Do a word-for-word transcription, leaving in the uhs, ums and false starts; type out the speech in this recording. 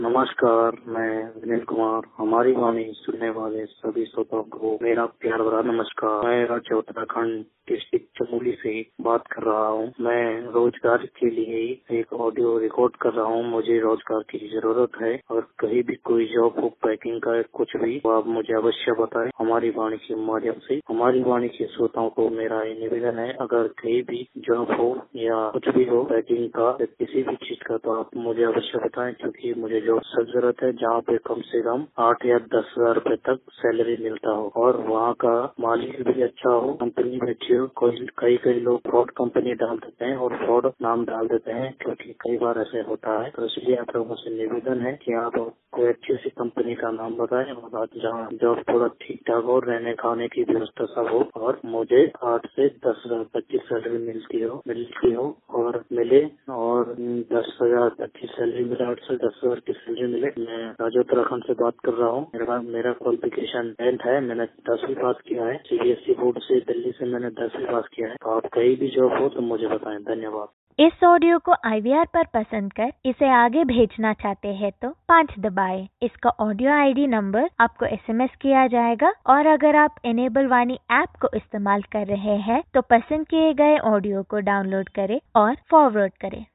नमस्कार, मैं विनील कुमार। हमारी वाणी सुनने वाले सभी श्रोताओं को मेरा प्यार भरा नमस्कार। मैं राज्य उत्तराखंड डिस्ट्रिक्ट चमोली से बात कर रहा हूँ। मैं रोजगार के लिए एक ऑडियो रिकॉर्ड कर रहा हूँ। मुझे रोजगार की जरूरत है और कहीं भी कोई जॉब हो, पैकिंग का कुछ भी, तो आप मुझे अवश्य बताएं हमारी वाणी के माध्यम से। हमारी वाणी के श्रोताओं को मेरा ये निवेदन है, अगर कहीं भी जॉब हो या कुछ भी हो, पैकिंग का या किसी भी चीज का, तो आप मुझे अवश्य बताएं, क्योंकि मुझे जॉब सख्त जरूरत है जहाँ पे कम से कम आठ या दस हजार रूपए तक सैलरी मिलता हो और वहाँ का मालिक भी अच्छा हो, कंपनी भी अच्छी हो। कोई कई कई लोग फ्रॉड कंपनी डाल देते हैं और फ्रॉड नाम डाल देते हैं, क्योंकि कई बार ऐसे होता है। तो इसलिए आप लोगों से निवेदन है कि आप कोई अच्छी सी कंपनी का नाम बताएं और जहाँ जॉब थोड़ा ठीक ठाक हो, रहने खाने की व्यवस्था सब हो और मुझे आठ से दस हजार तक की सैलरी मिलती हो मिलती हो और मिले और दस हजार तक की सैलरी मिले, आठ से दस हजार की सैलरी मिले। मैं राज्य उत्तराखंड से बात कर रहा हूँ। मेरा मेरा क्वालिफिकेशन टेंथ है, मैंने दसवीं पास किया है। सीबीएसई बोर्ड से दिल्ली से मैंने दसवीं पास किया है। तो आप कहीं भी जॉब हो तो मुझे बताएं। धन्यवाद। इस ऑडियो को आईवीआर पर पसंद कर इसे आगे भेजना चाहते हैं तो पाँच दबाएं। इसका ऑडियो आईडी नंबर आपको एसएमएस किया जाएगा और अगर आप इनेबल वाणी ऐप को इस्तेमाल कर रहे हैं तो पसंद किए गए ऑडियो को डाउनलोड करें और फॉरवर्ड करें।